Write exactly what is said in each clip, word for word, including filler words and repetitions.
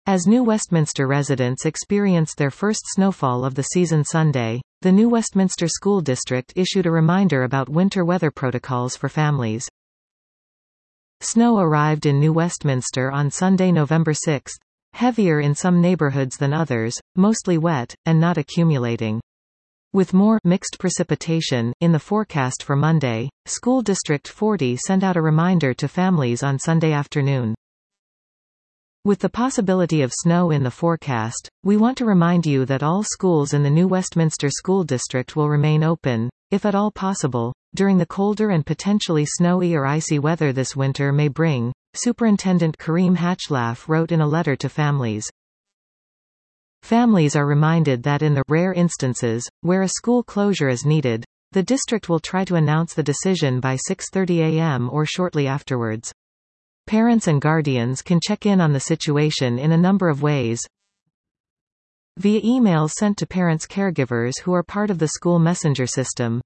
As New Westminster residents experienced their first snowfall of the season Sunday, the New Westminster School District issued a reminder about winter weather protocols for families. Snow arrived in New Westminster on Sunday, November sixth, heavier in some neighborhoods than others, mostly wet, and not accumulating. With more mixed precipitation in the forecast for Monday, School District forty sent out a reminder to families on Sunday afternoon. With the possibility of snow in the forecast, we want to remind you that all schools in the New Westminster School District will remain open, if at all possible, during the colder and potentially snowy or icy weather this winter may bring, Superintendent Kareem Hatchlaf wrote in a letter to families. Families are reminded that in the rare instances where a school closure is needed, the district will try to announce the decision by six thirty a m or shortly afterwards. Parents and guardians can check in on the situation in a number of ways. Via emails sent to parents' caregivers who are part of the school messenger system.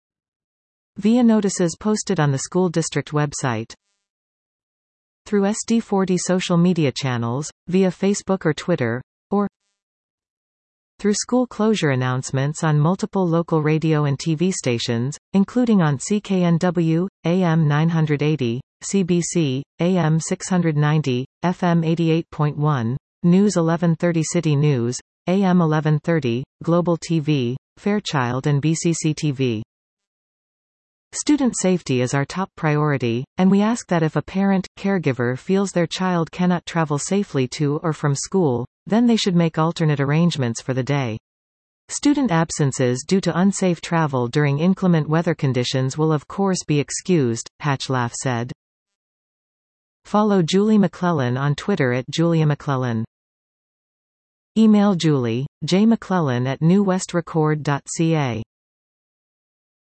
Via notices posted on the school district website. Through S D forty social media channels, via Facebook or Twitter, or through school closure announcements on multiple local radio and T V stations, including on C K N W, A M nine eighty, C B C, A M six ninety, F M eighty-eight point one, News eleven thirty City News, A M eleven thirty, Global T V, Fairchild and B C C T V. Student safety is our top priority, and we ask that if a parent, caregiver feels their child cannot travel safely to or from school, then they should make alternate arrangements for the day. Student absences due to unsafe travel during inclement weather conditions will of course be excused, Hatchlaf said. Follow Julie McClellan on Twitter at Julia McClellan. Email Julie, J. McClellan at new west record dot c a.